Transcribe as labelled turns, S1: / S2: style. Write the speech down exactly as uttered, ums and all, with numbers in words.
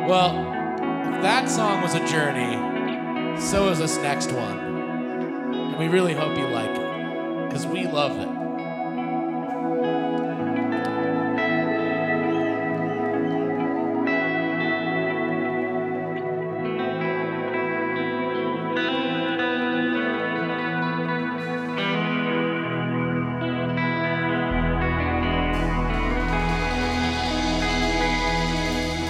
S1: Well, if that song was a journey, so is this next one. And we really hope you like it, because we love it.